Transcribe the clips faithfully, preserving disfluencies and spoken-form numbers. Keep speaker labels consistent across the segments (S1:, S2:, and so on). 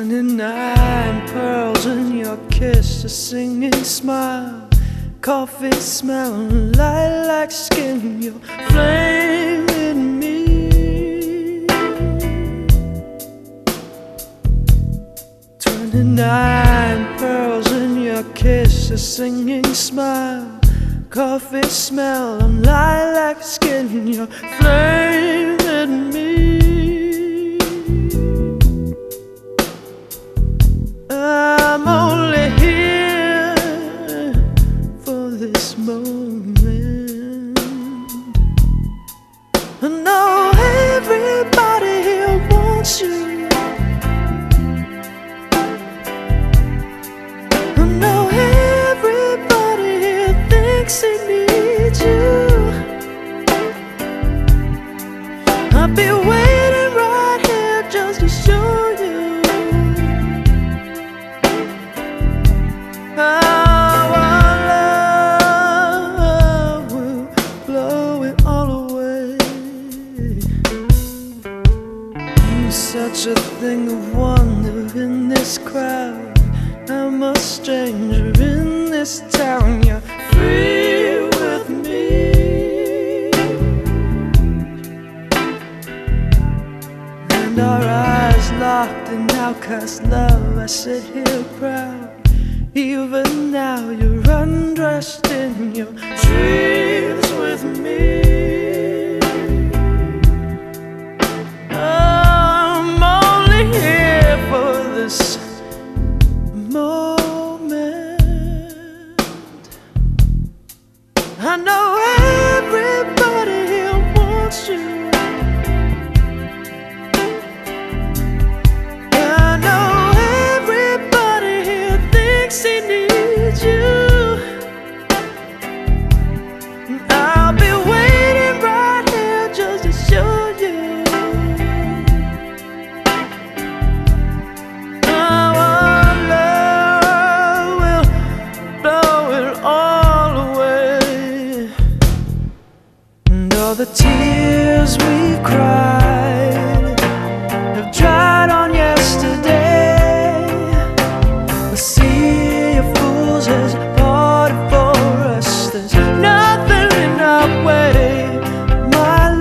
S1: Twenty-nine pearls in your kiss, a singing smile, coffee smell, lilac skin, your flame in me. Twenty-nine pearls in your kiss, a singing smile, coffee smell, lilac skin, your flame in me. I'm only here for this moment. I know everybody here wants you. I know everybody here thinks he needs you. I'll be waiting right here just to show you how our love will blow it all away. You're such a thing of wonder in this crowd. I'm a stranger in this town. You're free with me, and our eyes locked in outcast love. I sit here proud. Even now you're undressed in your dreams with me. I'm only here for this moment. I know everybody here wants you. I know everybody here thinks he needs you. I'll be waiting right here just to show you how our love will blow it all away. And all the tears we cried have dried on yesterday. The sea of fools has parted for us. There's nothing in our way, my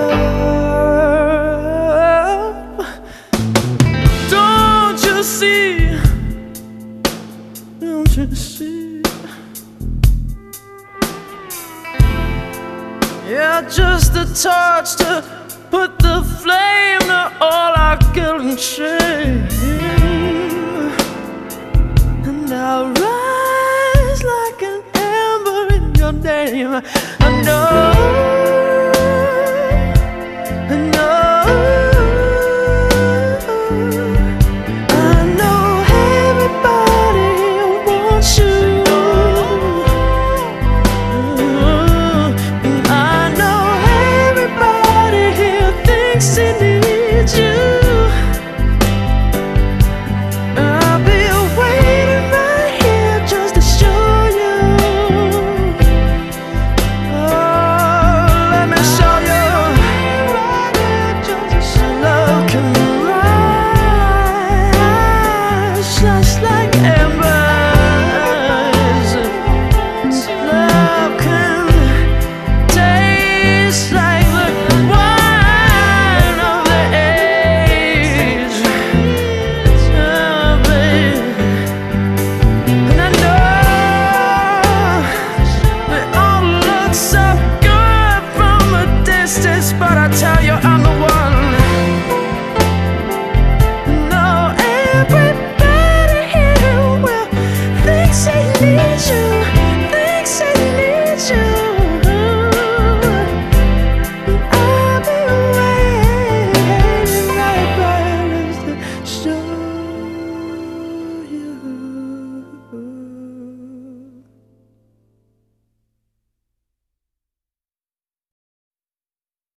S1: love. Don't you see? Don't you see? Yeah, just a torch to put the flame to all our guilt and shame. And I'll rise like an ember in your name. I know